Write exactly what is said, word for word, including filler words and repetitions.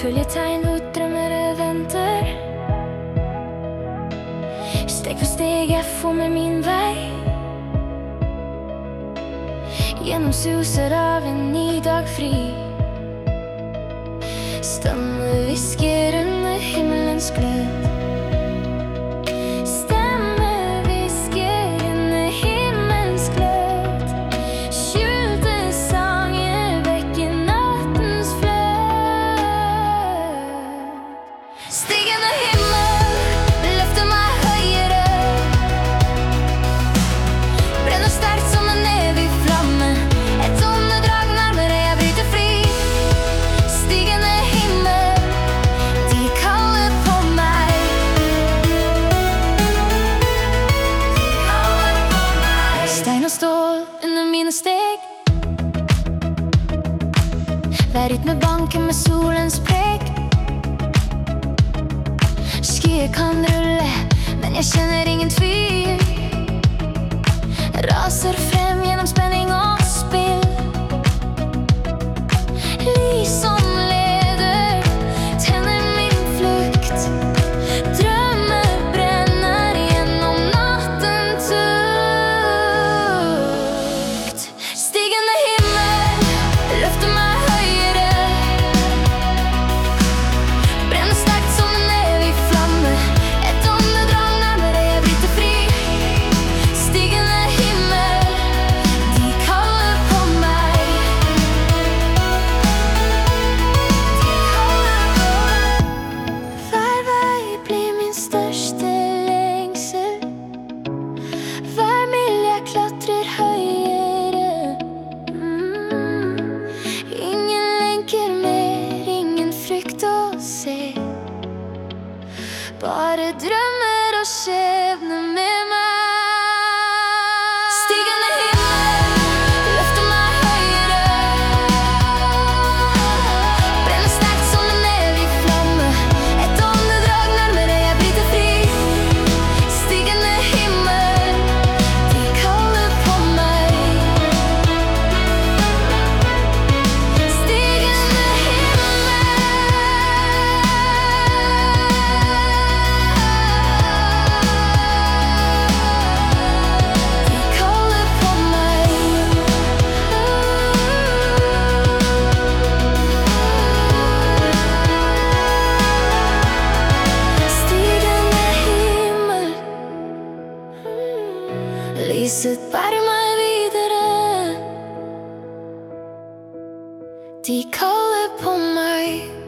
følger tegn hvor drømmere venter. Steg for steg jeg får med min vei, gjennom suser av en ny dag fri. Stemme hvisker under himmelens glød. Stemme hvisker under himmelens glød. Skjulte sanger vekker nattens flød. Stigende himmel løfter meg høyere, brenner sterkt som en evig flamme. Et åndedrag nærmere, jeg bryter fri. Stigende himmel, de kaller på meg. De kaller på meg. Stein og stål under mine steg, hver rytme banker med solens preg. Skyer kan rulle, men jeg kjenner ingen tvil. Raser frem gjennom spenning og spill. Lys som leder, tenner min flukt. Drømmer brenner gjennom natten tukt. Stigende himmel løfter meg høyere, brenner sterkt som en evig flamme. Et åndedrag nærmere, jeg bryter fri. Stigende himmel, de kaller på meg. De kaller på meg. Hver vei blir min største lengsel. Hver mil jeg klatrer høyere. mm. Ingen lenker mer, ingen frykt å se. Bare drømmer og skjebne med meg. Stigende himmel løfter meg høyere, brenner sterkt som en evig flamme. Et åndedrag nærmere, jeg bryter fri. Stigende himmel, de kaller på meg. Stigende himmel, de kaller på meg. Stigende himmel, lyset bærer meg videre. De kaller på meg.